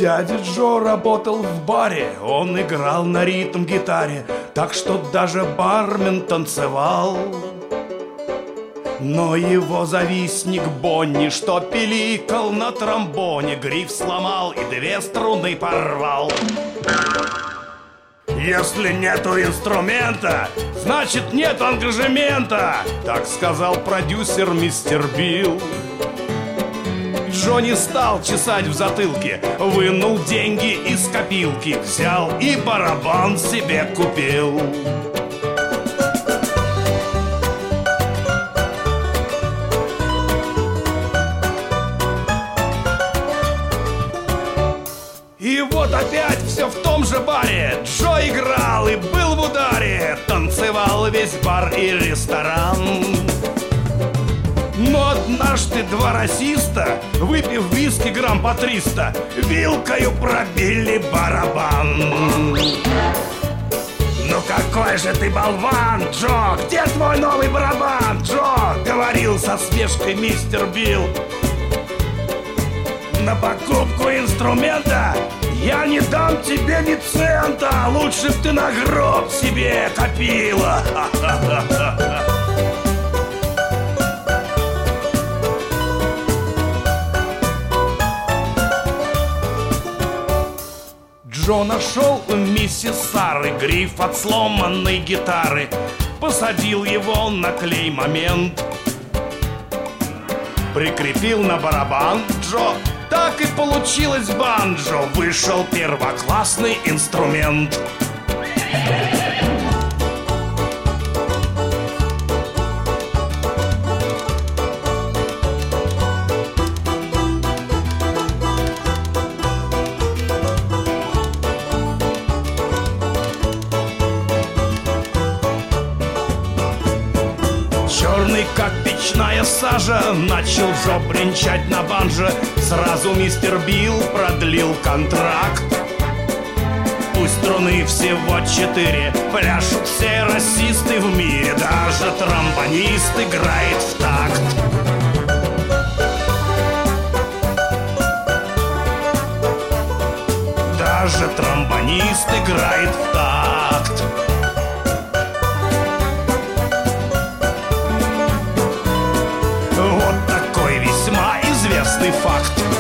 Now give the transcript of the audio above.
Дядя Джо работал в баре, он играл на ритм-гитаре, так что даже бармен танцевал. Но его завистник Бонни, что пиликал на тромбоне, гриф сломал и 2 струны порвал. Если нету инструмента, значит нет ангажемента, так сказал продюсер мистер Билл. Джо не стал чесать в затылке, вынул деньги из копилки, взял и барабан себе купил. И вот опять все в том же баре. Джо играл и был в ударе, танцевал весь бар и ресторан. Но однажды 2 расиста, выпив виски грамм по 300, вилкою пробили барабан. Ну какой же ты болван, Джо! Где твой новый барабан, Джо? Говорил со смешкой мистер Билл. На покупку инструмента я не дам тебе ни цента. Лучше б ты на гроб себе копила. Джо нашел у миссис Сары гриф от сломанной гитары, посадил его на клей-момент, прикрепил на барабан Джо. Так и получилось банджо, вышел первоклассный инструмент. Черный, как печная сажа, начал Джо бренчать на банджо. Сразу мистер Билл продлил контракт. Пусть струны всего 4, пляшут все расисты в мире, даже тромбонист играет в такт. Даже тромбонист играет в такт. Вот такой весьма известный факт.